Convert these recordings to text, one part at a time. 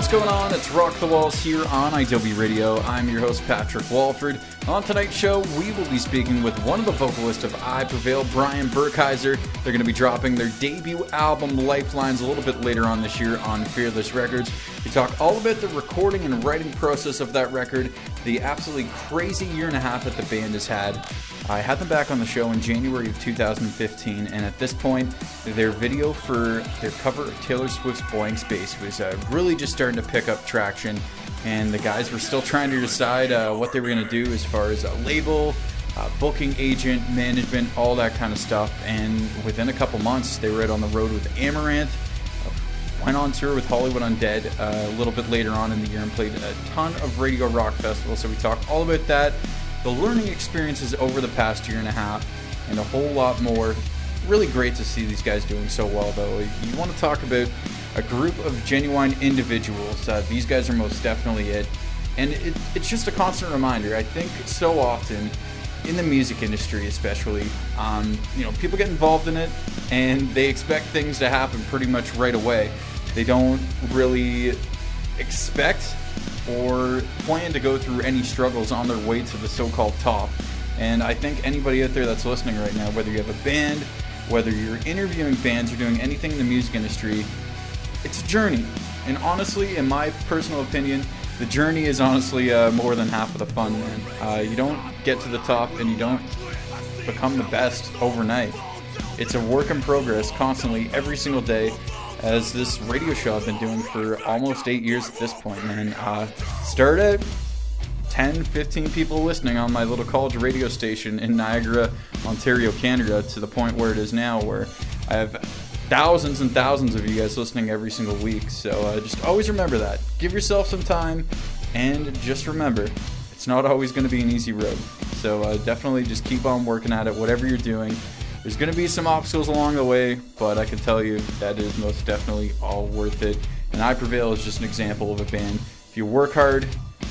What's going on? It's Rock the Walls here on IW Radio. I'm your host, Patrick Walford. On tonight's show, we will be speaking with one of the vocalists of I Prevail, Brian Burkheiser. They're going to be dropping their debut album, Lifelines, a little bit later on this year on Fearless Records. We talk all about the recording and writing process of that record, the absolutely crazy year and a half that the band has had. I had them back on the show in January of 2015, and at this point, their video for their cover of Taylor Swift's Blank Space was really just starting to pick up traction, and the guys were still trying to decide what they were going to do as far as a label, booking agent, management, all that kind of stuff. And within a couple months, they were out on the road with Amaranth, went on tour with Hollywood Undead a little bit later on in the year, and played a ton of Radio Rock festivals. So we talk all about that, the learning experiences over the past year and a half, and a whole lot more. Really great to see these guys doing so well, though. You want to talk about a group of genuine individuals. These guys are most definitely it. And it's just a constant reminder. I think so often in the music industry especially, people get involved in it and they expect things to happen pretty much right away. They don't really expect or plan to go through any struggles on their way to the so-called top. And I think anybody out there that's listening right now, whether you have a band, whether you're interviewing bands or doing anything in the music industry, it's a journey. And honestly, in my personal opinion, the journey is honestly more than half of the fun, man. You don't get to the top and you don't become the best overnight. It's a work in progress constantly, every single day, as this radio show I've been doing for almost 8 years at this point, man. Started 10, 15 people listening on my little college radio station in Niagara, Ontario, Canada, to the point where it is now, where I have thousands and thousands of you guys listening every single week. So just always remember that. Give yourself some time, and just remember, it's not always going to be an easy road. So definitely just keep on working at it, whatever you're doing. There's going to be some obstacles along the way, but I can tell you that is most definitely all worth it. And I Prevail is just an example of a band. If you work hard,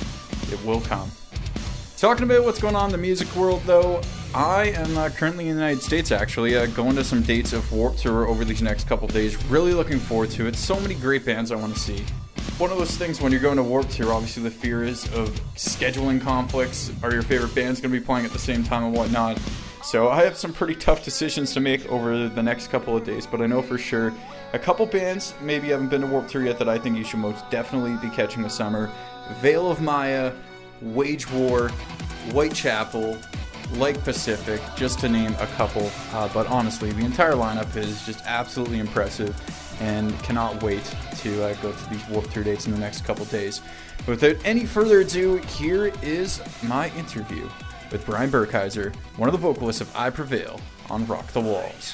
it will come. Talking about what's going on in the music world, though, I am currently in the United States, actually, going to some dates of Warped Tour over these next couple days. Really looking forward to it. So many great bands I want to see. One of those things when you're going to Warped Tour, obviously the fear is of scheduling conflicts. Are your favorite bands going to be playing at the same time and whatnot? So I have some pretty tough decisions to make over the next couple of days, but I know for sure a couple bands maybe haven't been to Warped Tour yet that I think you should most definitely be catching this summer. Veil of Maya, Wage War, Whitechapel, Lake Pacific, just to name a couple. But honestly, the entire lineup is just absolutely impressive, and cannot wait to go to these Warped Tour dates in the next couple days. But without any further ado, here is my interview with Brian Burkheiser, one of the vocalists of I Prevail, on Rock the Walls.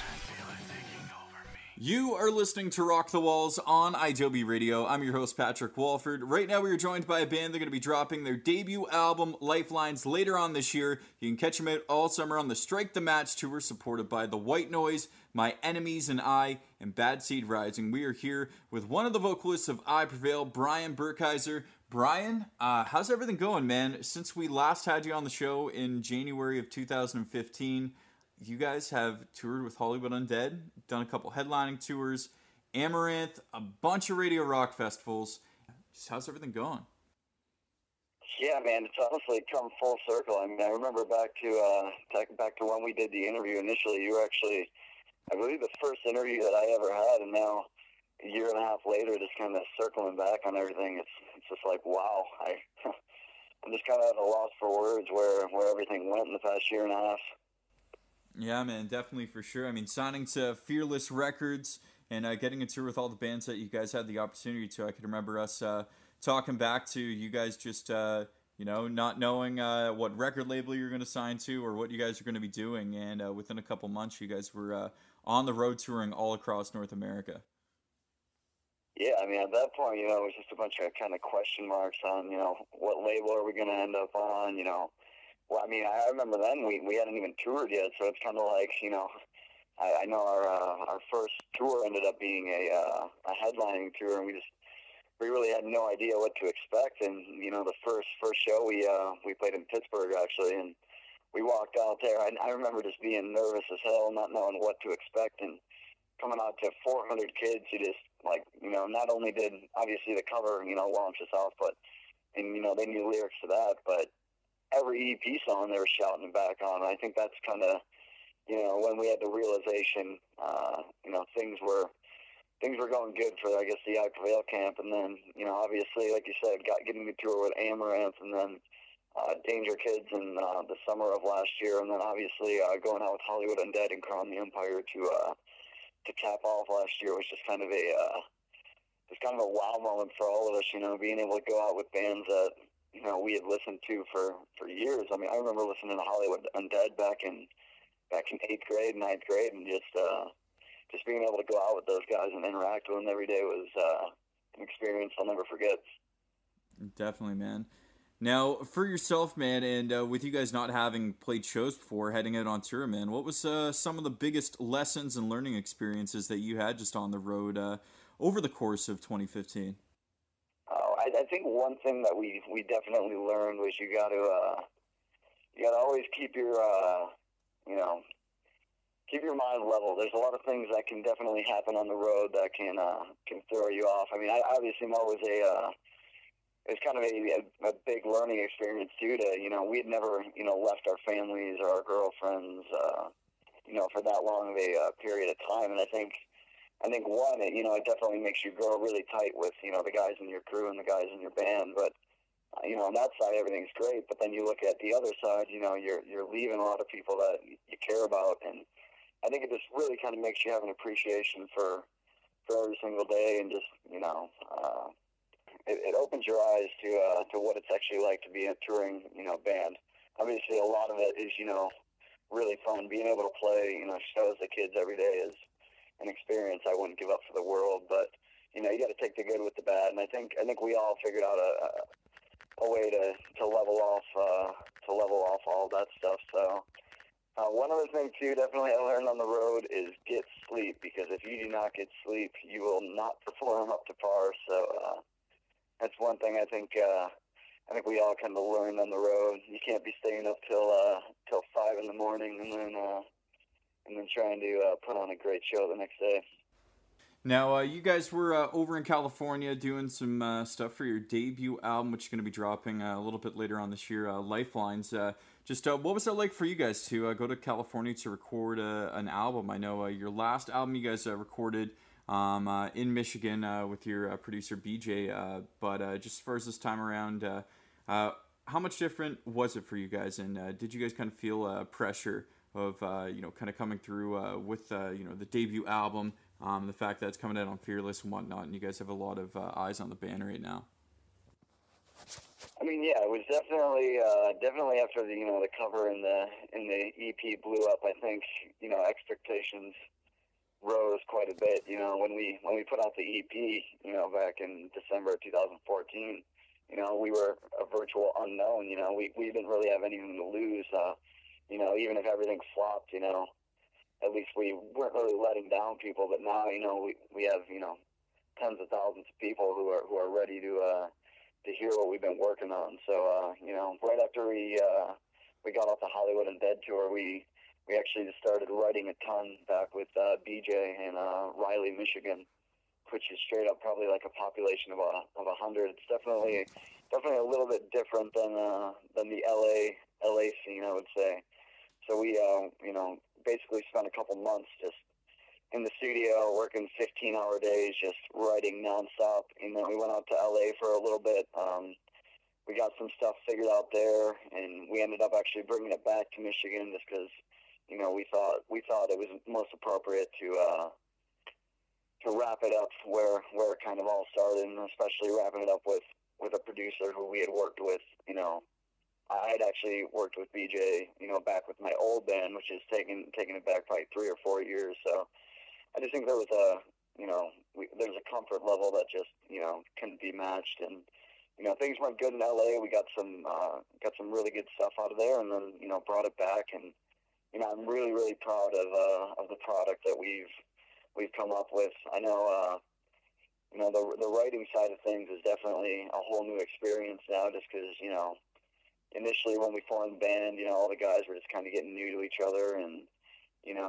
You are listening to Rock the Walls on IW Radio. I'm your host, Patrick Walford. Right now we are joined by a band. They're going to be dropping their debut album, Lifelines, later on this year. You can catch them out all summer on the Strike the Match tour, supported by The White Noise, My Enemies and I, and Bad Seed Rising. We are here with one of the vocalists of I Prevail, Brian Burkheiser. Brian, how's everything going, man? Since we last had you on the show in January of 2015, you guys have toured with Hollywood Undead, done a couple headlining tours, Amaranth, a bunch of Radio Rock festivals. Just how's everything going? Yeah, man, it's honestly come full circle. I mean, I remember back to when we did the interview initially. You were actually, I believe, the first interview that I ever had, and now a year and a half later, just kind of circling back on everything. It's just like, wow. I'm just kind of at a loss for words where everything went in the past year and a half. Yeah, man, definitely, for sure. I mean, signing to Fearless Records and getting a tour with all the bands that you guys had the opportunity to. I can remember us talking back to you guys just, not knowing what record label you're going to sign to or what you guys are going to be doing. And within a couple months, you guys were on the road touring all across North America. Yeah, I mean, at that point, it was just a bunch of kind of question marks on, what label are we going to end up on, Well, I mean, I remember then we hadn't even toured yet, so it's kind of like, I know our first tour ended up being a headlining tour, and we really had no idea what to expect. And the first show we played in Pittsburgh actually, and we walked out there. I remember just being nervous as hell, not knowing what to expect, and coming out to 400 kids who just, like, you know, not only did, obviously, the cover, you know, launch us off, but, and, you know, they knew lyrics to that, but every EP song they were shouting it back on. I think that's kind of, you know, when we had the realization, you know, things were going good for, I guess, the I Prevail camp. And then, you know, obviously, like you said, getting the tour with Amaranth, and then Danger Kids in the summer of last year. And then obviously going out with Hollywood Undead and Crown the Empire to cap off last year was just kind of a wow moment for all of us, you know, being able to go out with bands that, you know, we had listened to for years. I mean, I remember listening to Hollywood Undead back in 8th grade, 9th grade, and just being able to go out with those guys and interact with them every day was an experience I'll never forget. Definitely, man. Now, for yourself, man, and with you guys not having played shows before, heading out on tour, man, what was some of the biggest lessons and learning experiences that you had just on the road over the course of 2015? I think one thing that we definitely learned was you got to always keep your you know, keep your mind level. There's a lot of things that can definitely happen on the road that can throw you off. I mean, I obviously know it's kind of a big learning experience too. To, you know, we had never, you know, left our families or our girlfriends, you know, for that long of a period of time. And I think one, you know, it definitely makes you grow really tight with, you know, the guys in your crew and the guys in your band. But you know, on that side, everything's great. But then you look at the other side, you know, you're leaving a lot of people that you care about, and I think it just really kind of makes you have an appreciation for every single day, and just, you know, it opens your eyes to what it's actually like to be a touring, you know, band. Obviously, a lot of it is, you know, really fun. Being able to play, you know, shows the kids every day is an experience I wouldn't give up for the world. But, you know, you got to take the good with the bad, and I think we all figured out a way to level off all that stuff. So one other thing too, definitely I learned on the road is get sleep, because if you do not get sleep, you will not perform up to par. So that's one thing I think we all kind of learned on the road. You can't be staying up till 5 in the morning and then trying to put on a great show the next day. Now, you guys were over in California doing some stuff for your debut album, which is going to be dropping a little bit later on this year, Lifelines. What was it like for you guys to go to California to record an album? I know your last album you guys recorded in Michigan with your producer BJ, but just as far as this time around, how much different was it for you guys, and did you guys kind of feel pressure of you know, kind of coming through with you know, the debut album? The fact that it's coming out on Fearless and whatnot, and you guys have a lot of eyes on the band right now. I mean, yeah, it was definitely after the, you know, the cover and the EP blew up. I think, you know, expectations rose quite a bit. You know, when we put out the EP, you know, back in December of 2014, you know, we were a virtual unknown. You know, we didn't really have anything to lose. You know, even if everything flopped, you know, at least we weren't really letting down people. But now, you know, we have, you know, tens of thousands of people who are ready to hear what we've been working on. So, you know, right after we got off the Hollywood Undead tour, we actually just started writing a ton back with BJ in Riley, Michigan, which is straight up probably like a population of 100. It's definitely a little bit different than the LA scene, I would say. So we, you know, basically spent a couple months just in the studio working 15-hour days, just writing nonstop. And then we went out to LA for a little bit. We got some stuff figured out there, and we ended up actually bringing it back to Michigan just because, you know, we thought it was most appropriate to wrap it up where it kind of all started, and especially wrapping it up with a producer who we had worked with. You know, I had actually worked with BJ, you know, back with my old band, which is taking it back probably 3 or 4 years. So I just think there was there's a comfort level that just, you know, couldn't be matched. And, you know, things went good in LA. We got some really good stuff out of there, and then, you know, brought it back. And, you know, I'm really, really proud of the product that we've come up with. I know, you know, the writing side of things is definitely a whole new experience now, just because, you know, initially when we formed the band, you know, all the guys were just kind of getting new to each other, and, you know,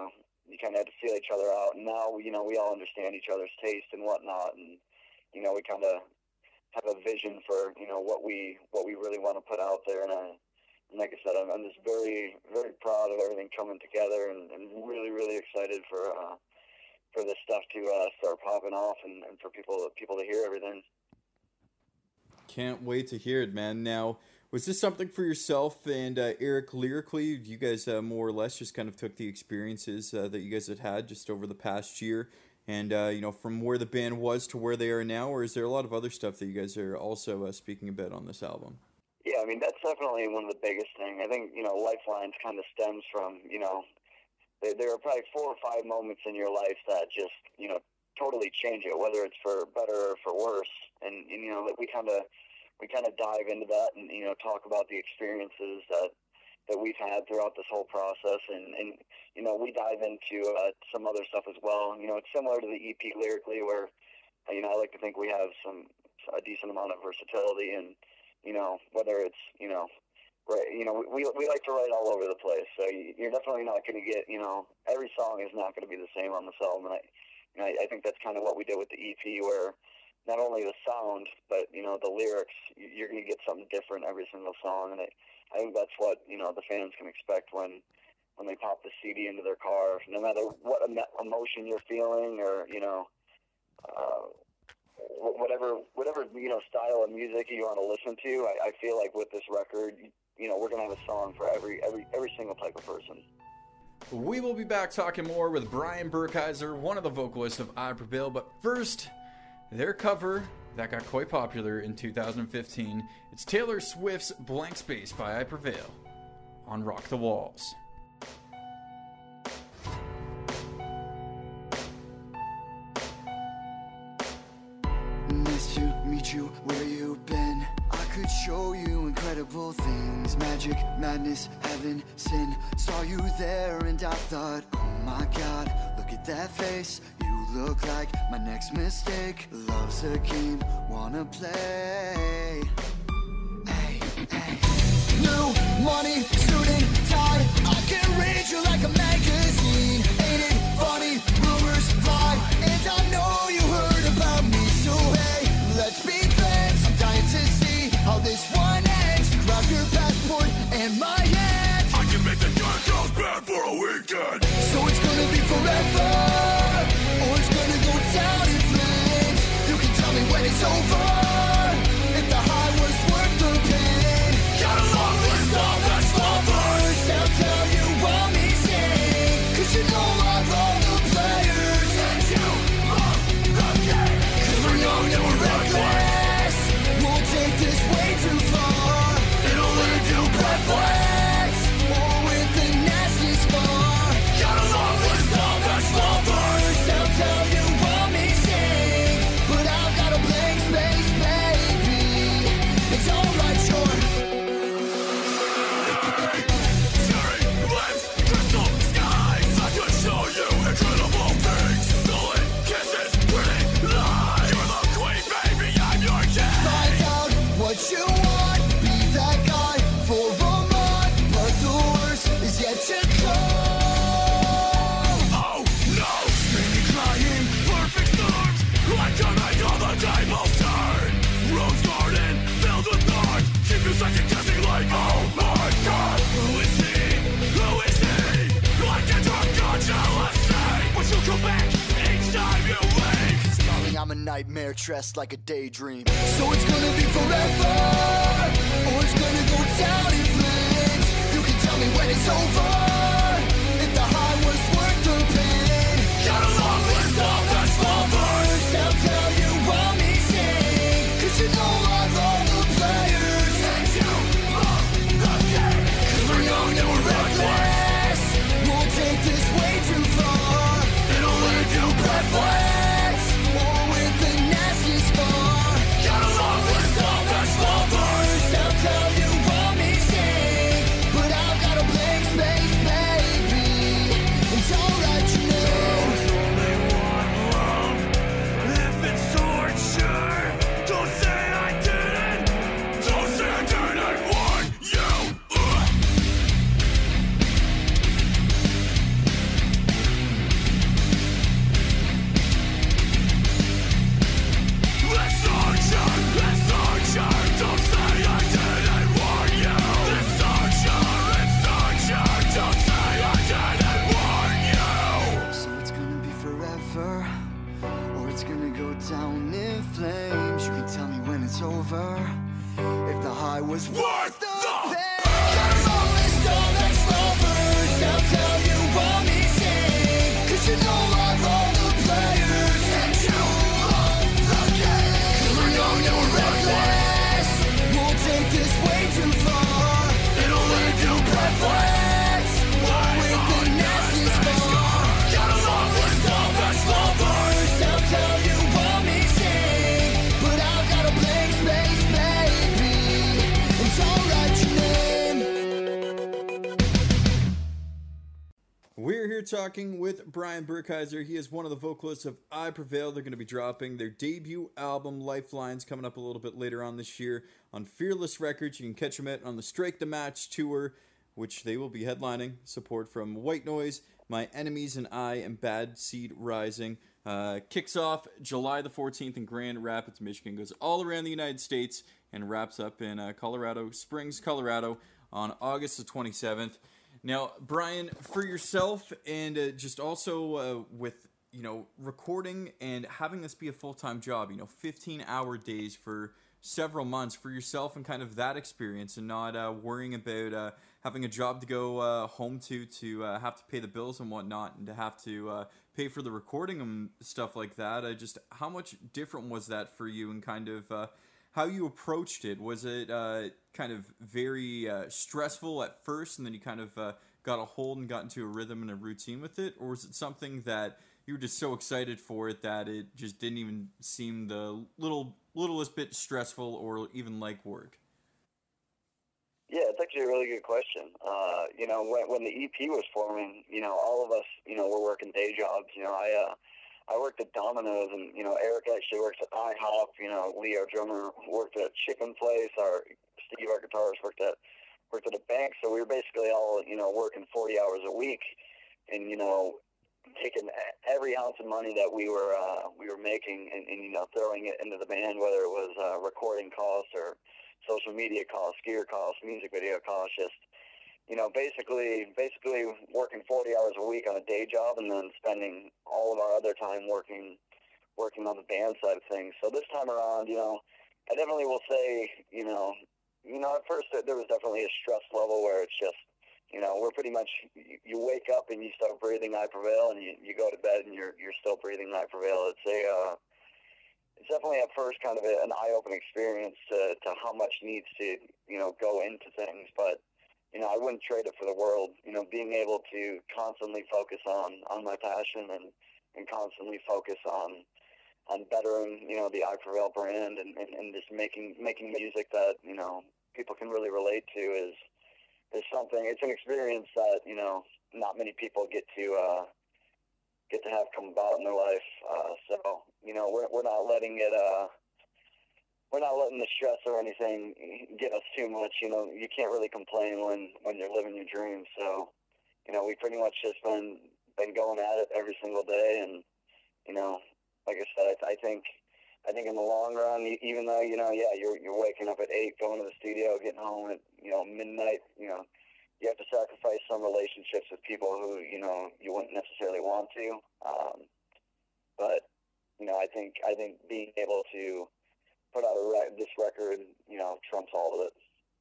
you kind of had to feel each other out. And now, you know, we all understand each other's taste and whatnot, and you know, we kind of have a vision for, you know, what we really want to put out there. And like I said, I'm just very, very proud of everything coming together, and really, really excited for this stuff to start popping off, and for people to hear everything. Can't wait to hear it, man. Now, was this something for yourself and Eric lyrically? You guys more or less just kind of took the experiences that you guys had just over the past year, and you know, from where the band was to where they are now, or is there a lot of other stuff that you guys are also speaking about on this album? Yeah, I mean, that's definitely one of the biggest things. I think, you know, Lifelines kind of stems from, you know, there are probably 4 or 5 moments in your life that just, you know, totally change it, whether it's for better or for worse. And you know, that we kind of dive into that, and you know, talk about the experiences that we've had throughout this whole process, and you know, we dive into some other stuff as well. You know, it's similar to the EP lyrically, where you know, I like to think we have a decent amount of versatility, and you know, whether it's, you know, right, you know, we like to write all over the place, so you're definitely not going to get, you know, every song is not going to be the same on this album. And I think that's kind of what we did with the EP, where not only the sound, but you know, the lyrics, you're going to get something different every single song. And I think that's what, you know, the fans can expect when they pop the CD into their car, no matter what emotion you're feeling, or you know, whatever you know, style of music you want to listen to. I feel like with this record, you know, we're gonna have a song for every single type of person. We will be back talking more with Brian Burkheiser, one of the vocalists of I Prevail, but first, their cover that got quite popular in 2015. It's Taylor Swift's Blank Space by I Prevail on Rock the Walls. Nice to meet you, where you been? I could show you incredible things, magic, madness, heaven, sin. Saw you there and I thought, oh my god, look at that face. You look like my next mistake. Love's a game, wanna play. Hey, hey. New money, suit and tie, I can read you like a magazine. Ain't it funny, rumors fly, and I know you heard about me. So hey, let's be friends, I'm dying to see how this one ends. Grab your passport and my hand, I can make the good girls bad for a weekend. so it's gonna be forever, or it's gonna go down in flames. You can tell me when it's over, if the high was worth the pain. Got a long list of ex-lovers. I'll tell you what me sing, 'cause you know I love the players. And you love the game. 'Cause we're young and we're reckless, we'll take this way too far. It'll leave you breathless. Or with a nasty scar. Got a long list of ex-lovers. I'll tell you what me sing, but I've got a blank space, baby. It's alright, sure. Cherry lips, crystal skies. I could show you incredible things. Stolen kisses, pretty lies. You're the queen, baby, I'm your king. Find out what you want, be that guy for a month, but the worst is yet to come. Oh no, screaming, crying, perfect storms. I can make all the tables turn. Rose garden filled with thorns. Keep you second guessing like, oh my god, who is he? Who is he? Like a drunk on jealousy. But you'll come back each time you leave. Darling, I'm a nightmare dressed like a daydream. So it's gonna be forever, or it's gonna go down in flames. You can tell me when it's over, if the high was worth the pain. Got a long list of ex-lovers. I'll tell you what me sing, 'cause you know I love the players. And you love the game. 'Cause we're young and we're reckless, we'll take this way too far. It'll leave you breathless. Or with a nasty scar. Got a long list of ex-lovers. I'll tell you what me sing, but I've got a blank space, baby. was worth the pain. Got a long list of ex-lovers, I'll tell you what me sing. 'Cause you know I've all the players, and you own the game. 'Cause we know you're reckless, we'll take this way too far. It'll leave you breathless, with the nasty scar. Got a long list of ex-lovers, I'll tell you what me sing. But I've got a blank space, baby, and don't write your name. We're here talking with Brian Burkheiser. He is one of the vocalists of I Prevail. They're going to be dropping their debut album, Lifelines, coming up a little bit later on this year on Fearless Records. You can catch them on the Strike the Match tour, which they will be headlining. Support from White Noise, My Enemies and I, and Bad Seed Rising. Kicks off July the 14th in Grand Rapids, Michigan. Goes all around the United States and wraps up in Colorado Springs, Colorado on August the 27th. Now, Brian, for yourself and just also with, recording and having this be a full-time job, 15-hour days for several months for yourself and kind of that experience and not worrying about having a job to go home to have to pay the bills and whatnot and to have to pay for the recording and stuff like that. Just how much different was that for you and kind of how you approached it? Was it kind of very stressful at first and then you kind of got a hold and got into a rhythm and a routine with it? Or was it something that you were just so excited for it that it just didn't even seem the littlest bit stressful or even like work? Yeah, it's actually a really good question. When the EP was forming, all of us, were working day jobs. I worked at Domino's, and Eric actually works at IHOP. Lee, our drummer, worked at Chicken Place. Steve, our guitarist, worked at a bank. So we were basically all working 40 hours a week, and taking every ounce of money that we were making and throwing it into the band, whether it was recording costs or social media costs, gear costs, music video costs, just basically working 40 hours a week on a day job and then spending all of our other time working on the band side of things. So this time around, I definitely will say, at first there was definitely a stress level where it's just, we're pretty much, you wake up and you start breathing I Prevail, and you go to bed and you're still breathing I Prevail. It's definitely at first kind of an eye-opening experience to how much needs to, go into things. But, I wouldn't trade it for the world. Being able to constantly focus on my passion and constantly focus on bettering, the I Prevail brand and just making music that, people can really relate to is something. It's an experience that, not many people get to have come about in their life. So, we're not letting it, we're not letting the stress or anything get us too much. You can't really complain when you're living your dreams. So, we pretty much just been going at it every single day. And, like I said, I think in the long run, even though, you're waking up at 8, going to the studio, getting home at, midnight, you have to sacrifice some relationships with people who, you wouldn't necessarily want to. But, I think being able to put out this record, trumps all of it.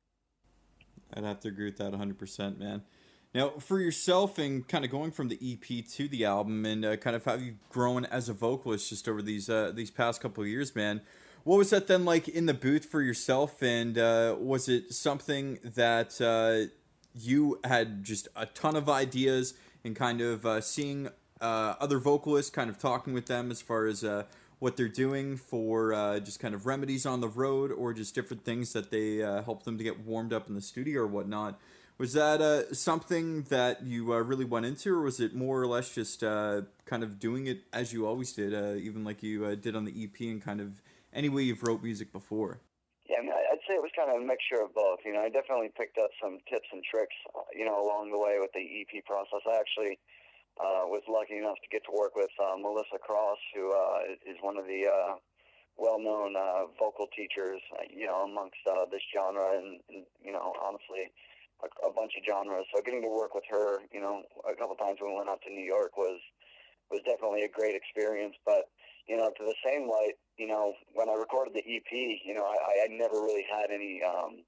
I'd have to agree with that 100%, man. Now, for yourself and kind of going from the EP to the album and kind of how you've grown as a vocalist just over these past couple of years, man, what was that then like in the booth for yourself? And was it something that you had just a ton of ideas and kind of seeing other vocalists, kind of talking with them as far as what they're doing for just kind of remedies on the road or just different things that they help them to get warmed up in the studio or whatnot? Was that something that you really went into, or was it more or less just kind of doing it as you always did, even like you did on the EP and kind of any way you've wrote music before? Yeah, I'd say it was kind of a mixture of both. I definitely picked up some tips and tricks, along the way with the EP process. I actually was lucky enough to get to work with Melissa Cross, who is one of the well-known vocal teachers, amongst this genre and honestly, a bunch of genres. So getting to work with her, a couple times when we went out to New York was definitely a great experience. But, to the same light, when I recorded the EP, I never really had any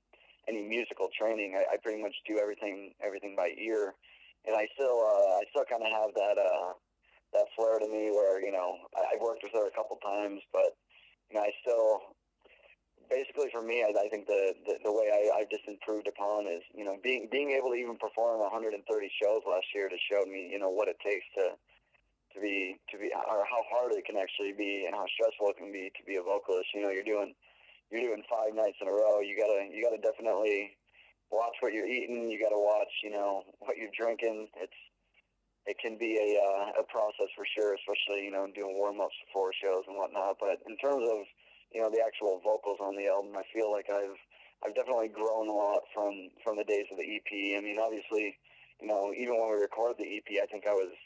any musical training. I pretty much do everything by ear, and I still kind of have that flair to me where, you know, I've worked with her a couple times, but, you know, I still, basically for me, I think the way I've just improved upon is, you know, being able to even perform 130 shows last year to show me, you know, what it takes to be, or how hard it can actually be and how stressful it can be to be a vocalist. You know, you're doing 5 nights in a row. You gotta definitely watch what you're eating. You gotta watch, you know, what you're drinking. It can be a process for sure, especially, you know, doing warm-ups before shows and whatnot. But in terms of, you know, the actual vocals on the album, I feel like I've definitely grown a lot from the days of the EP. I mean, obviously, you know, even when we recorded the EP, I think I was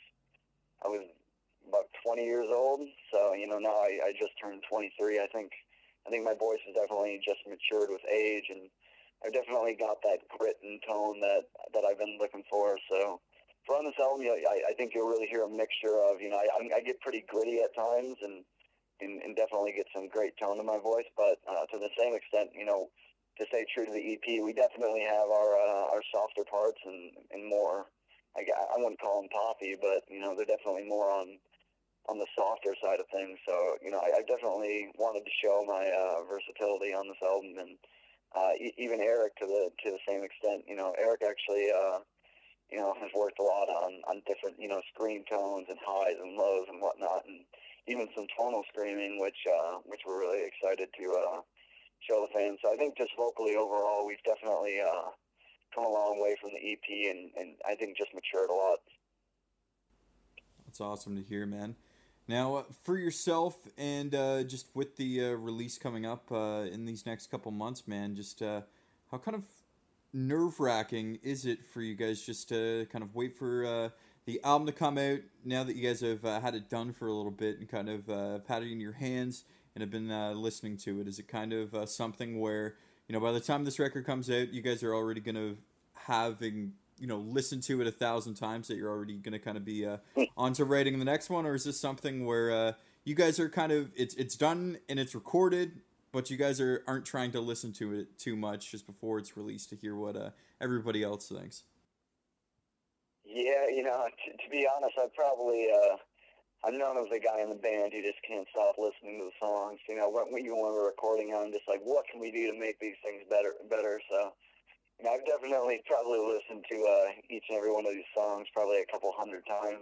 about 20 years old. So, you know, now I just turned 23. I think my voice has definitely just matured with age, and I've definitely got that grit and tone that I've been looking for. So for on this album, you know, I think you'll really hear a mixture of, you know, I get pretty gritty at times and definitely get some great tone in my voice, but to the same extent, you know, to stay true to the EP, we definitely have our softer parts and more, I wouldn't call them poppy, but, you know, they're definitely more on the softer side of things. So, you know, I definitely wanted to show my versatility on this album, and even Eric to the same extent. You know, Eric actually, you know, has worked a lot on different, you know, scream tones and highs and lows and whatnot, and even some tonal screaming, which we're really excited to show the fans. So I think just vocally overall, we've definitely come a long way from the EP, and I think just matured a lot. That's awesome to hear, man. Now, for yourself and just with the release coming up in these next couple months, man, just how kind of nerve-wracking is it for you guys just to kind of wait for the album to come out now that you guys have had it done for a little bit and kind of had it in your hands and have been listening to it? Is it kind of something where, you know, by the time this record comes out, you guys are already going to having, you know, listened to it 1,000 times, that you're already going to kind of be on to writing the next one? Or is this something where you guys are kind of, it's done and it's recorded, but you guys aren't trying to listen to it too much just before it's released to hear what everybody else thinks? Yeah, you know, to be honest, I'm known as the guy in the band who just can't stop listening to the songs. You know, even when we're recording, I'm just like, what can we do to make these things better? So, you know, I've definitely probably listened to each and every one of these songs probably a couple hundred times.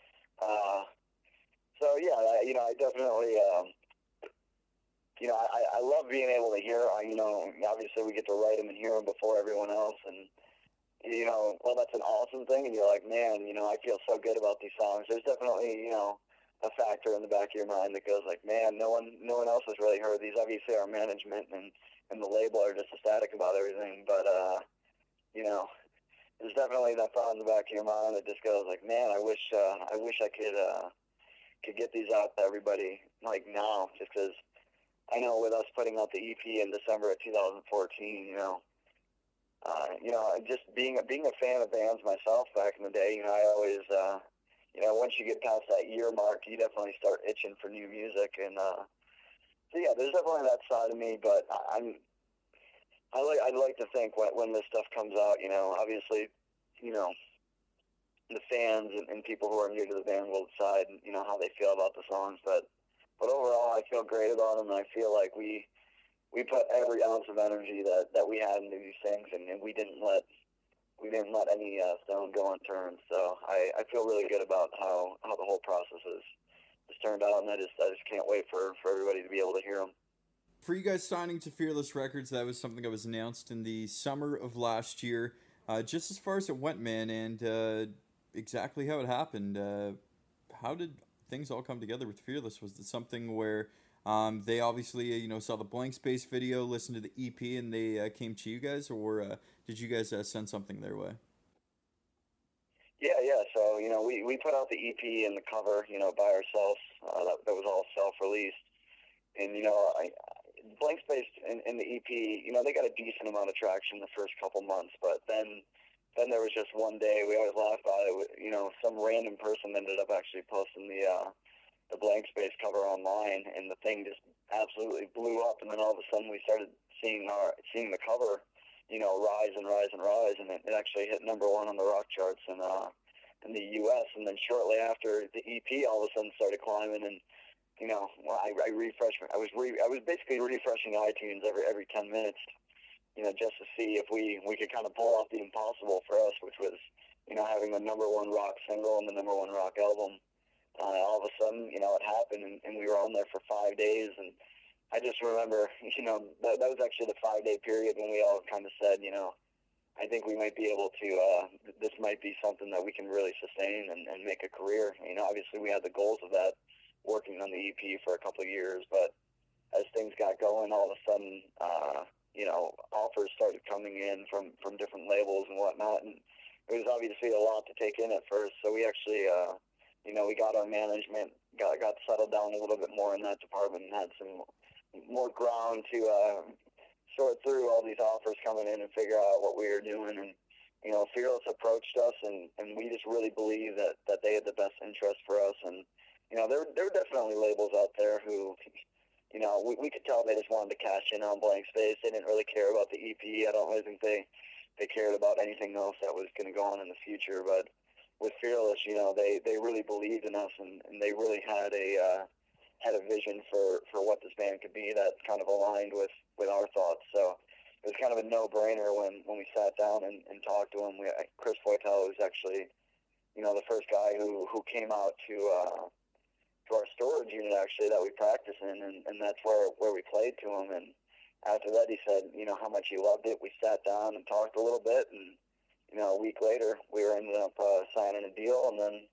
So yeah, you know, I definitely, you know, I love being able to hear. You know, obviously we get to write them and hear them before everyone else, and you know, well, that's an awesome thing. And you're like, man, you know, I feel so good about these songs. There's definitely, you know, a factor in the back of your mind that goes like, man, no one else has really heard these. Obviously, our management and the label are just ecstatic about everything, but you know, there's definitely that thought in the back of your mind that just goes like, man, I wish I could get these out to everybody like now, just because I know with us putting out the EP in December of 2014, you know, just being a fan of bands myself back in the day, you know, I always, you know, once you get past that year mark, you definitely start itching for new music, and so yeah, there's definitely that side of me, but I'd like to think when this stuff comes out, you know, obviously, you know, the fans and people who are new to the band will decide, you know, how they feel about the songs, but overall, I feel great about them, and I feel like we put every ounce of energy that we had into these things, and we didn't let any stone go unturned. So I feel really good about how the whole process has turned out, and I just can't wait for everybody to be able to hear them. For you guys signing to Fearless Records, that was something that was announced in the summer of last year. Just as far as it went, man, and exactly how it happened, how did things all come together with Fearless? Was it something where they obviously, you know, saw the Blank Space video, listened to the EP, and they came to you guys, or did you guys send something their way? Yeah. So, you know, we put out the EP and the cover, you know, by ourselves. That was all self-released. And, you know, Blank Space and the EP, you know, they got a decent amount of traction the first couple months, but then there was just one day, we always laugh about it, you know, some random person ended up actually posting the Blank Space cover online, and the thing just absolutely blew up, and then all of a sudden we started seeing the cover, rise and rise and rise, and it actually hit #1 on the rock charts in the U.S. And then shortly after, the EP all of a sudden started climbing, and I refreshed. I was basically refreshing iTunes every 10 minutes, just to see if we could kind of pull off the impossible for us, which was having the #1 rock single and the #1 rock album. All of a sudden, it happened, and we were on there for 5 days, and I just remember, that was actually the 5-day period when we all kind of said, I think we might be able to, this might be something that we can really sustain and make a career. Obviously we had the goals of that, working on the EP for a couple of years, but as things got going, all of a sudden, offers started coming in from different labels and whatnot, and it was obviously a lot to take in at first, so we actually, we got our management, got settled down a little bit more in that department and had some more ground to sort through all these offers coming in and figure out what we were doing. And Fearless approached us, and we just really believed that they had the best interest for us. And there were definitely labels out there who we could tell they just wanted to cash in on Blank Space. They didn't really care about the EP. I don't really think they cared about anything else that was going to go on in the future. But with Fearless, they really believed in us, and they really had a vision for what this band could be that kind of aligned with our thoughts. So it was kind of a no-brainer when we sat down and talked to him. Chris Voitel was actually, the first guy who came out to our storage unit, actually, that we practice in, and that's where we played to him. And after that, he said, how much he loved it. We sat down and talked a little bit, and, a week later, we ended up signing a deal, and then,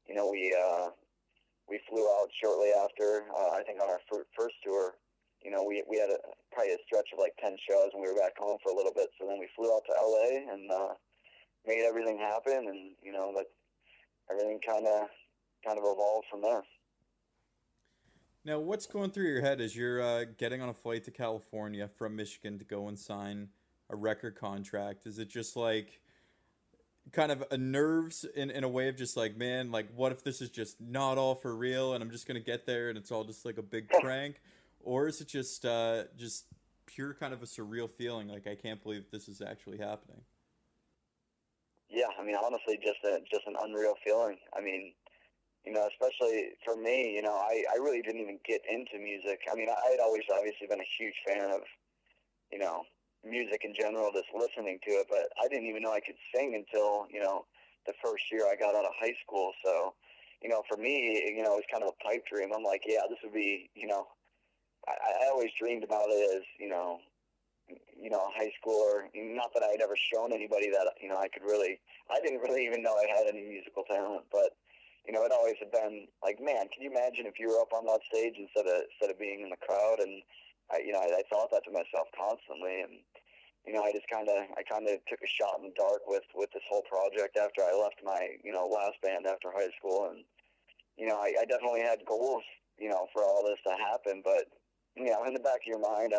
we flew out shortly after, I think on our first tour. We had probably a stretch of like 10 shows, and we were back home for a little bit. So then we flew out to LA and made everything happen, and that everything kind of evolved from there. Now, what's going through your head as you're getting on a flight to California from Michigan to go and sign a record contract? Is it just like kind of a nerves in a way of just like, man, like what if this is just not all for real and I'm just going to get there and it's all just like a big prank? Or is it just pure kind of a surreal feeling, like I can't believe this is actually happening? Yeah, I mean, honestly, just an unreal feeling. I mean, especially for me, I really didn't even get into music. I mean, I had always obviously been a huge fan of, music in general, just listening to it, but I didn't even know I could sing until, the first year I got out of high school. So, for me, it was kind of a pipe dream. I'm like, yeah, this would be, I always dreamed about it as, high schooler. Not that I had ever shown anybody that, I didn't really even know I had any musical talent, but, it always had been like, man, can you imagine if you were up on that stage instead of being in the crowd? And I thought that to myself constantly, and I kind of took a shot in the dark with this whole project after I left my last band after high school, and I definitely had goals for all this to happen, but in the back of your mind,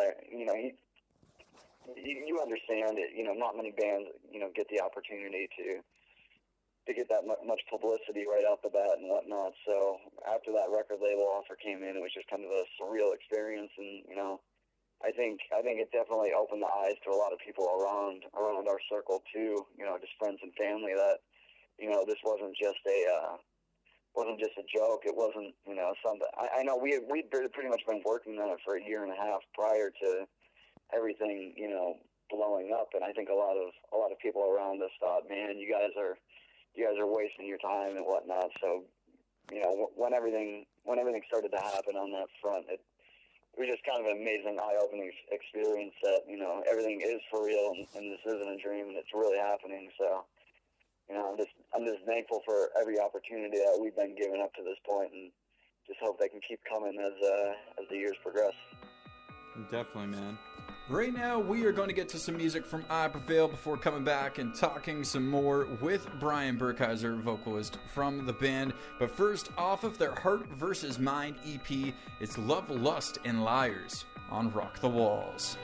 you understand it. Not many bands get the opportunity to get that much publicity right off the bat and whatnot. So after that record label offer came in, it was just kind of a surreal experience, and I think it definitely opened the eyes to a lot of people around our circle too. Just friends and family, that this wasn't just a joke. It wasn't something. I know we'd pretty much been working on it for a year and a half prior to everything blowing up, and I think a lot of people around us thought, man, you guys are wasting your time and whatnot. So, when everything started to happen on that front, it was just kind of an amazing, eye-opening experience that, everything is for real, and this isn't a dream, and it's really happening. So, I'm just thankful for every opportunity that we've been given up to this point, and just hope they can keep coming as the years progress. Definitely, man. Right now, we are going to get to some music from I Prevail before coming back and talking some more with Brian Burkheiser, vocalist from the band. But first, off of their Heart vs. Mind EP, it's Love, Lust, and Liars on Rock the Walls.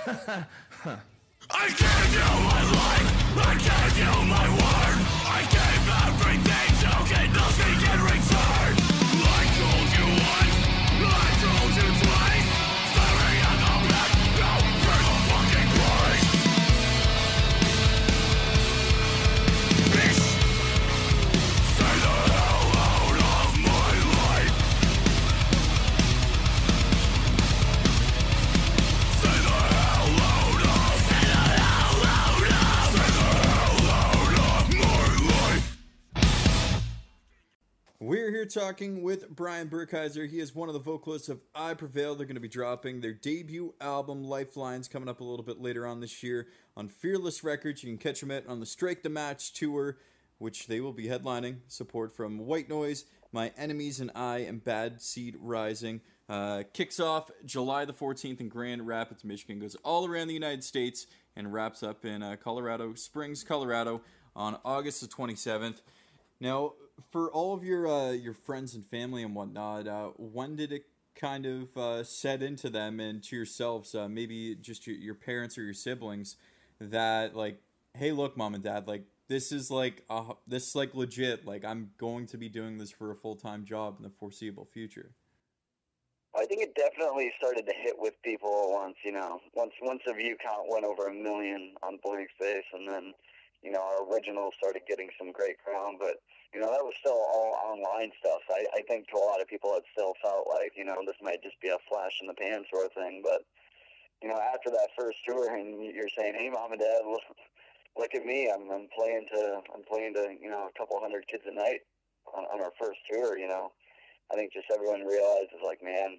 I gave you my life, I gave you my word, I gave everything to get nothing in return. I told you once, I told you twice, staring at the back, now pay the fucking price. Bitch, say the hell out of my life. Say the hell out of, say the hell out of, say the hell out of my life. We're here talking with Brian Burkheiser. He is one of the vocalists of I Prevail. They're going to be dropping their debut album, Lifelines, coming up a little bit later on this year on Fearless Records. You can catch them out on the Strike the Match tour, which they will be headlining. Support from White Noise, My Enemies and I, and Bad Seed Rising. Kicks off July the 14th in Grand Rapids, Michigan. Goes all around the United States and wraps up in Colorado Springs, Colorado on August the 27th. Now, for all of your friends and family and whatnot, when did it kind of set into them and to yourselves, maybe just your parents or your siblings, that like, hey, look, mom and dad, like this is like legit. Like I'm going to be doing this for a full-time job in the foreseeable future. I think it definitely started to hit with people once a view count went over 1 million on Blank Space, and then our original started getting some great ground, but that was still all online stuff. I think to a lot of people it still felt like this might just be a flash in the pan sort of thing, but after that first tour and you're saying, hey, mom and dad, look at me, I'm playing to a couple hundred kids a night on our first tour. I think just everyone realizes, like, man,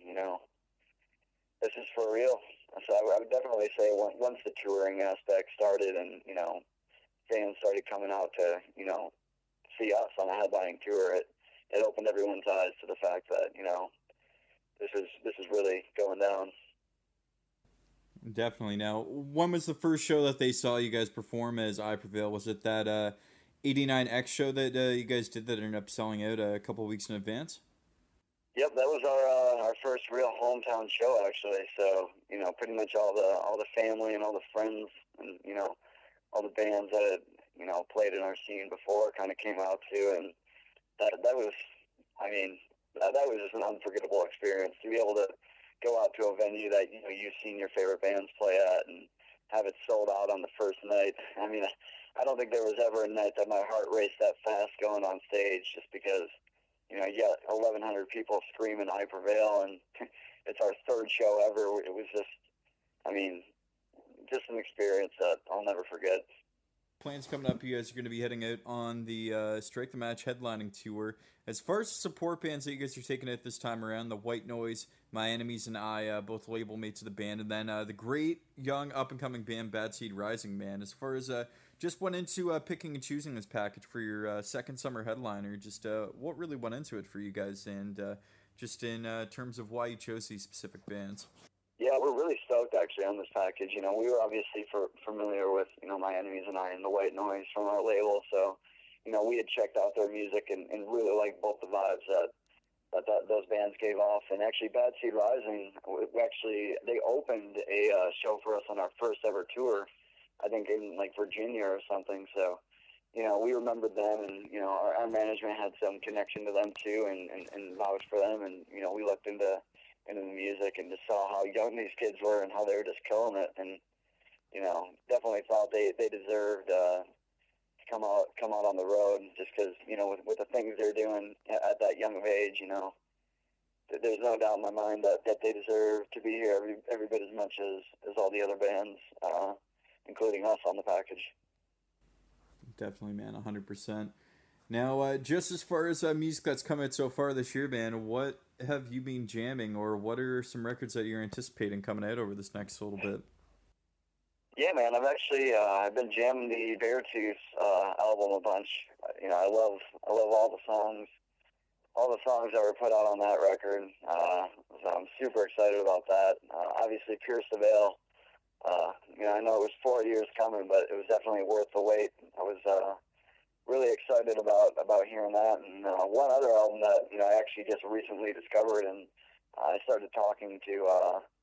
this is for real. So I would definitely say once the touring aspect started and, fans started coming out to, see us on a headlining tour, it opened everyone's eyes to the fact that, this is really going down. Definitely. Now, when was the first show that they saw you guys perform as I Prevail? Was it that 89X show that you guys did that ended up selling out a couple of weeks in advance? Yep, that was our first real hometown show, actually. So, pretty much all the family and all the friends and, all the bands that had, played in our scene before kind of came out too. And that was just an unforgettable experience to be able to go out to a venue that, you've seen your favorite bands play at and have it sold out on the first night. I mean, I don't think there was ever a night that my heart raced that fast going on stage, just because, you got 1,100 people screaming I Prevail, and it's our third show ever. It was just an experience that I'll never forget. Plans coming up, you guys are going to be heading out on the Strike the Match headlining tour. As far as support bands that you guys are taking out this time around, the White Noise, My Enemies and I, both label mates of the band, and then the great young up-and-coming band Bad Seed Rising, man. As far as just went into picking and choosing this package for your second summer headliner, just what really went into it for you guys, and just in terms of why you chose these specific bands? Yeah, we're really stoked actually on this package. We were obviously familiar with My Enemies and I and the White Noise from our label, so we had checked out their music and really liked both the vibes that those bands gave off. And actually, Bad Seed Rising, they opened a show for us on our first ever tour, I think in like Virginia or something. So we remembered them, and our management had some connection to them too, and vouched for them, and we looked into the music and just saw how young these kids were and how they were just killing it, and definitely thought they deserved to come out on the road, just because with the things they're doing at that young of age, there's no doubt in my mind that they deserve to be here every bit as much as all the other bands, including us on the package. Definitely, man, 100%. Now, just as far as music that's come out so far this year, man, what have you been jamming, or what are some records that you're anticipating coming out over this next little bit? Yeah, man, I've been jamming the Beartooth album a bunch. I love all the songs that were put out on that record. So I'm super excited about that. Obviously, Pierce the Veil. I know it was 4 years coming, but it was definitely worth the wait. I was really excited about hearing that. And one other album that I actually just recently discovered, and I started talking to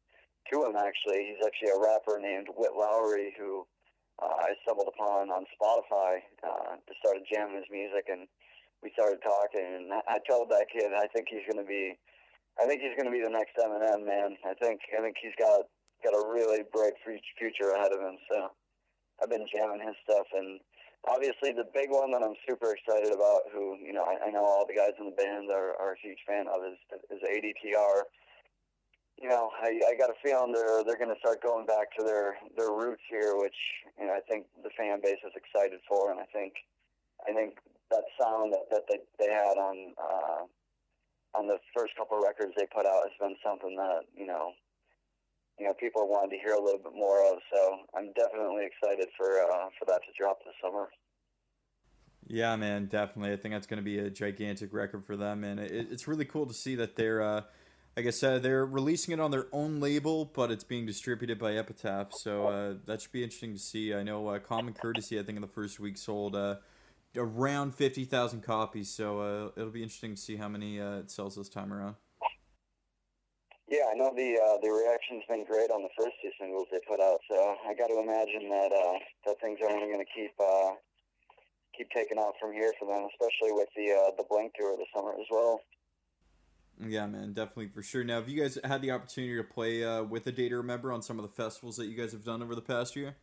to him, actually. He's actually a rapper named Whit Lowry, who I stumbled upon on Spotify to start jamming his music, and we started talking. And I told that kid, I think he's going to be the next Eminem, man. I think he's got a really bright future ahead of him. So I've been jamming his stuff, and obviously the big one that I'm super excited about, who I know all the guys in the band are a huge fan of, is ADTR. I got a feeling they're going to start going back to their roots here, which I think the fan base is excited for, and I think that sound that they had on the first couple of records they put out has been something that people wanted to hear a little bit more of. So I'm definitely excited for that to drop this summer. Yeah, man, definitely. I think that's going to be a gigantic record for them, and it's really cool to see that they're. Like I said, they're releasing it on their own label, but it's being distributed by Epitaph, so that should be interesting to see. I know Common Courtesy, I think in the first week, sold around 50,000 copies, so it'll be interesting to see how many it sells this time around. Yeah, I know the reaction's been great on the first two singles they put out, so I got to imagine that things are only going to keep taking off from here for them, especially with the Blink tour this summer as well. Yeah, man, definitely, for sure. Now, have you guys had the opportunity to play with A Day to Remember on some of the festivals that you guys have done over the past year?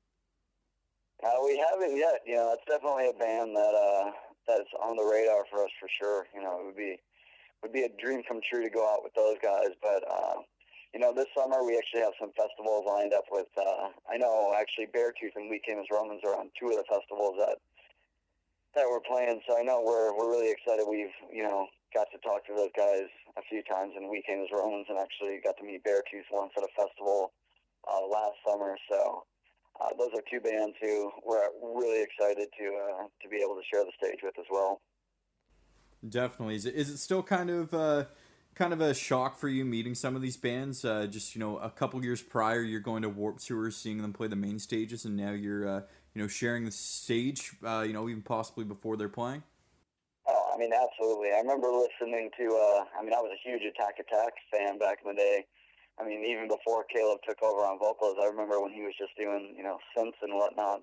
We haven't yet. It's definitely a band that's on the radar for us for sure. It would be a dream come true to go out with those guys. But this summer we actually have some festivals lined up with. I know actually Beartooth and We Came as Romans are on two of the festivals that we're playing. So I know we're really excited. We've got to talk to those guys a few times, and We Came as Romans, and actually got to meet Beartooth once at a festival last summer. So those are two bands who we're really excited to be able to share the stage with as well. Definitely. Is it still kind of a shock for you meeting some of these bands? Just a couple years prior, you're going to Warped Tour, seeing them play the main stages, and now you're sharing the stage. Even possibly before they're playing. Oh, I mean, absolutely. I remember listening to, I was a huge Attack fan back in the day. I mean, even before Caleb took over on vocals, I remember when he was just doing, synths and whatnot.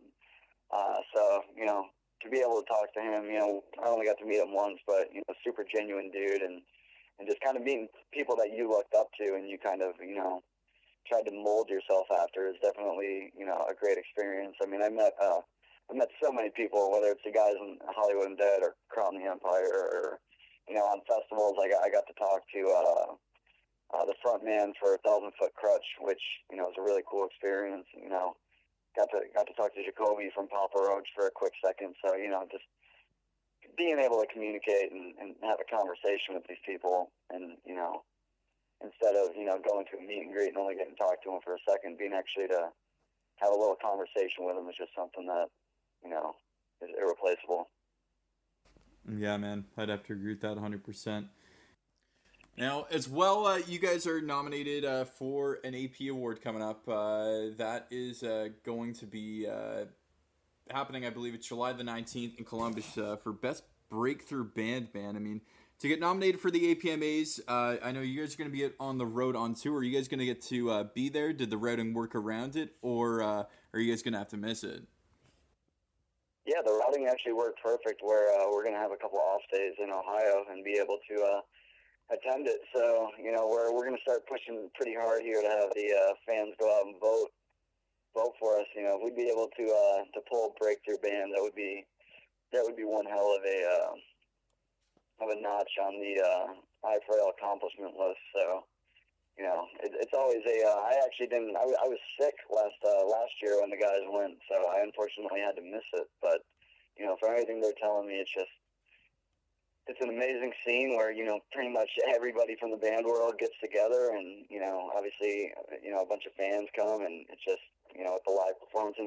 So, to be able to talk to him, I only got to meet him once, but, super genuine dude, and just kind of being people that you looked up to and you kind of, tried to mold yourself after is definitely, a great experience. I mean, I met so many people, whether it's the guys in Hollywood Undead or Crown the Empire, or on festivals. I got to talk to the front man for 1,000 Foot Crutch, which was a really cool experience. Got to talk to Jacoby from Papa Roach for a quick second. So just being able to communicate and have a conversation with these people, and instead of going to a meet and greet and only getting to talk to them for a second, being actually to have a little conversation with them is just something that is irreplaceable. Yeah, man, I'd have to agree with that 100%. Now, as well, you guys are nominated for an AP award coming up. That is going to be happening, I believe it's July the 19th in Columbus for Best Breakthrough Band. I mean, to get nominated for the APMAs, I know you guys are going to be on the road on tour. Are you guys going to get to be there? Did the routing work around it, or are you guys going to have to miss it? Yeah, the routing actually worked perfect, where we're going to have a couple off days in Ohio and be able to attend it. So, we're going to start pushing pretty hard here to have the fans go out and vote for us. If we'd be able to pull a breakthrough band, that would be one hell of a notch on the I4L accomplishment list. So, it's always I actually didn't. I was sick last year when the guys went, so I unfortunately had to miss it. But for everything they're telling me, it's an amazing scene where pretty much everybody from the band world gets together, and obviously a bunch of fans come, and it's just with the live performances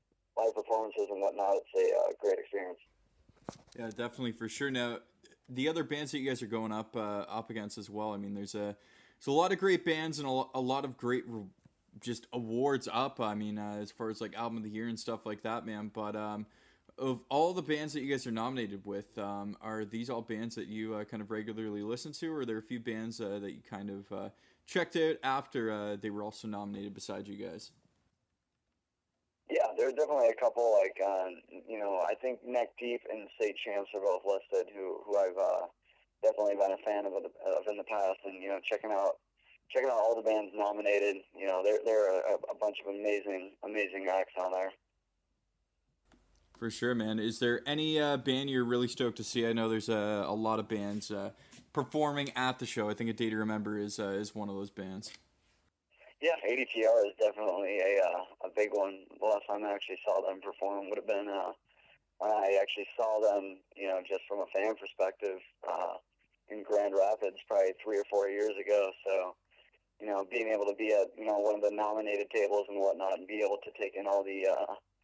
and whatnot, it's a great experience. Yeah, definitely, for sure. Now, the other bands that you guys are going up against as well. I mean, there's a lot of great bands and a lot of great just awards up. I mean, as far as like album of the year and stuff like that, man. But of all the bands that you guys are nominated with, are these all bands that you kind of regularly listen to, or are there a few bands that you kind of checked out after they were also nominated beside you guys? Yeah, there's definitely a couple, like, I think Neck Deep and State Champs are both listed, who I've definitely been a fan of in the past, and, checking out all the bands nominated. There are a bunch of amazing acts on there. For sure, man. Is there any band you're really stoked to see? I know there's a lot of bands performing at the show. I think A Day to Remember is one of those bands. Yeah, ADTR is definitely a big one. The last time I actually saw them perform would have been when I actually saw them, just from a fan perspective, in Grand Rapids probably 3 or 4 years ago. So, being able to be at, one of the nominated tables and whatnot, and be able to take in all the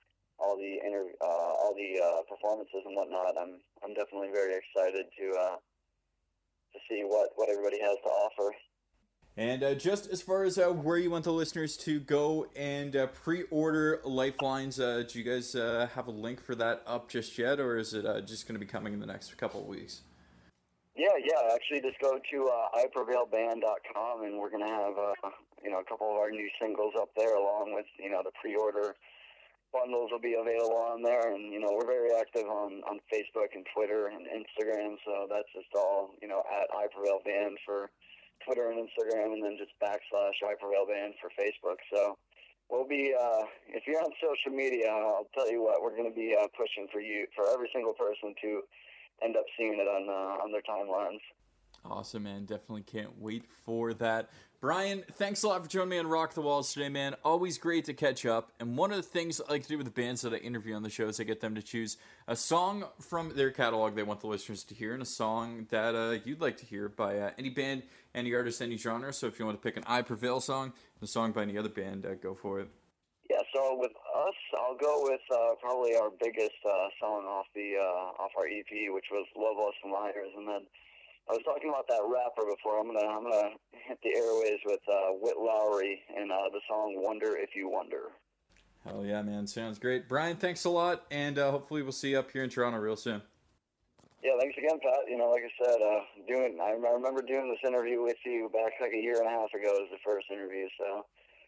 performances and whatnot, I'm definitely very excited to see what everybody has to offer. And just as far as where you want the listeners to go and pre-order Lifelines, do you guys have a link for that up just yet, or is it just going to be coming in the next couple of weeks? Yeah. Actually, just go to iprevailband.com, and we're going to have a couple of our new singles up there, along with the pre-order bundles will be available on there. And we're very active on Facebook and Twitter and Instagram, so that's just all at iprevailband for Twitter and Instagram, and then just / iprevailband for Facebook. So we'll be, if you're on social media, I'll tell you what, we're going to be pushing for every single person to end up seeing it on their timelines. Awesome, man. Definitely can't wait for that. Brian, thanks a lot for joining me on Rock the Walls today, man. Always great to catch up. And one of the things I like to do with the bands that I interview on the show is I get them to choose a song from their catalog they want the listeners to hear, and a song that you'd like to hear by any band, any artist, any genre. So if you want to pick an I Prevail song, a song by any other band, go for it. Yeah, so with us, I'll go with probably our biggest song off our EP, which was Love Us Liars. And then I was talking about that rapper before. I'm gonna hit the airways with Whit Lowry and the song "Wonder If You Wonder." Hell yeah, man! Sounds great, Brian. Thanks a lot, and hopefully we'll see you up here in Toronto real soon. Yeah, thanks again, Pat. Like I said, I remember doing this interview with you back like a year and a half ago. It was the first interview, so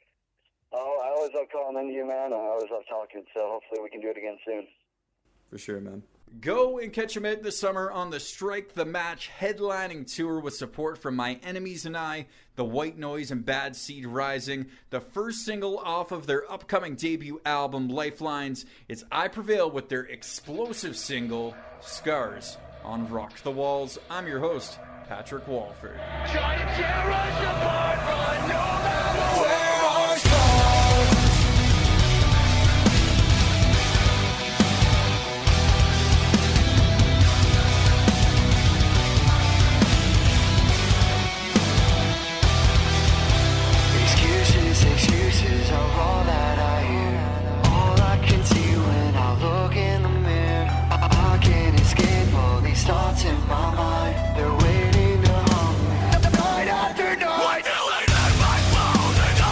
I always love calling into you, man. I always love talking. So hopefully we can do it again soon. For sure, man. Go and catch him out this summer on the Strike the Match headlining tour with support from My Enemies and I, The White Noise, and Bad Seed Rising. The first single off of their upcoming debut album, Lifelines, it's I Prevail with their explosive single, Scars, on Rock the Walls. I'm your host, Patrick Walford. Try to tear us apart, but no matter where. Excuses are all that I hear. All I can see when I look in the mirror. I can't escape all these thoughts in my mind. They're waiting to haunt me night after night. Why do they let my clothes and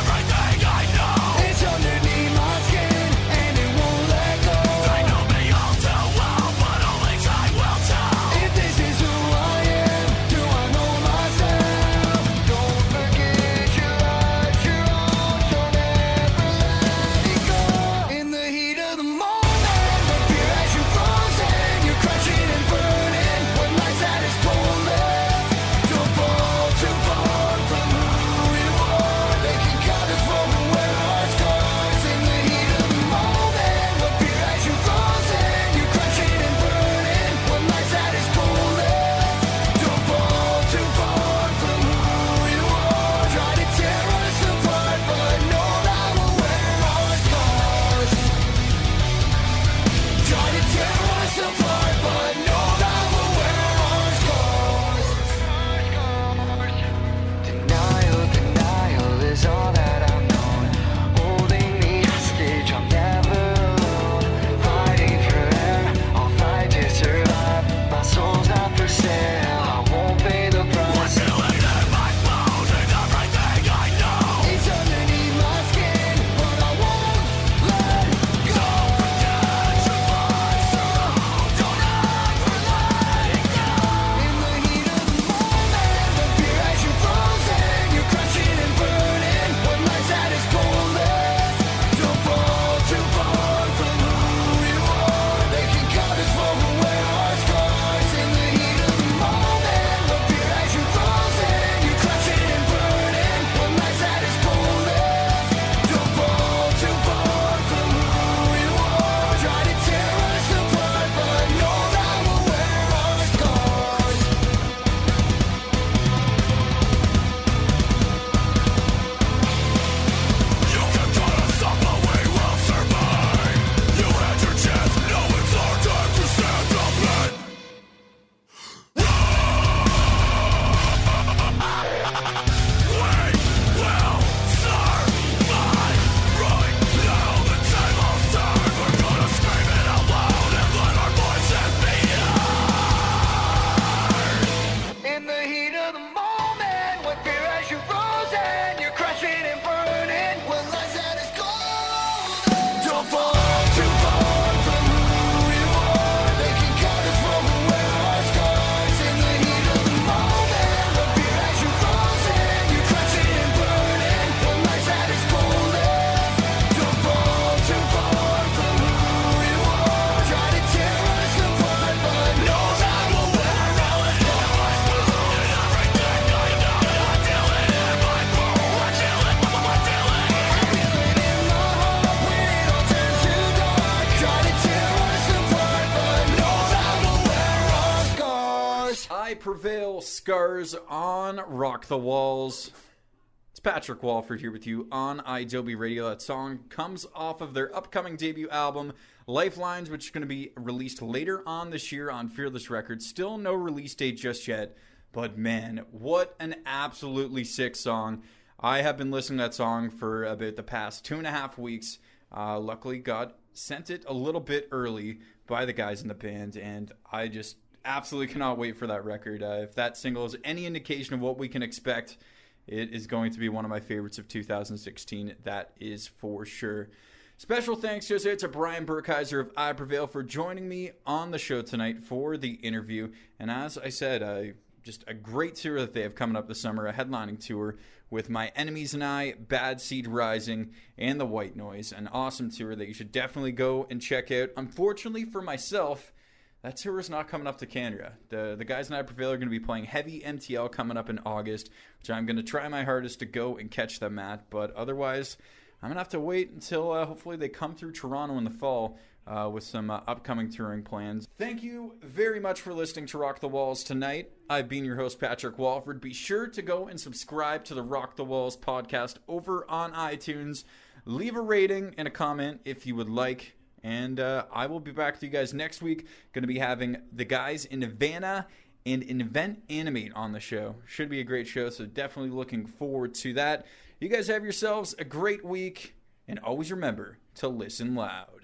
Prevail, Scars on Rock the Walls. It's Patrick Walford here with you on iDoby Radio. That song comes off of their upcoming debut album, Lifelines, which is going to be released later on this year on Fearless Records. Still no release date just yet, but man, what an absolutely sick song. I have been listening to that song for about the past 2.5 weeks. Luckily, got sent it a little bit early by the guys in the band, and I just absolutely cannot wait for that record. If that single is any indication of what we can expect, it is going to be one of my favorites of 2016. That is for sure. Special thanks to Brian Burkheiser of I Prevail for joining me on the show tonight for the interview. And as I said, just a great tour that they have coming up this summer, a headlining tour with My Enemies and I, Bad Seed Rising, and The White Noise. An awesome tour that you should definitely go and check out. Unfortunately for myself, that tour is not coming up to Canada. The guys in I Prevail are going to be playing Heavy MTL coming up in August, which I'm going to try my hardest to go and catch them at. But otherwise, I'm going to have to wait until hopefully they come through Toronto in the fall with some upcoming touring plans. Thank you very much for listening to Rock the Walls tonight. I've been your host, Patrick Walford. Be sure to go and subscribe to the Rock the Walls podcast over on iTunes. Leave a rating and a comment if you would like. And I will be back with you guys next week. Going to be having the guys in Nirvana and Invent Animate on the show. Should be a great show, so definitely looking forward to that. You guys have yourselves a great week, and always remember to listen loud.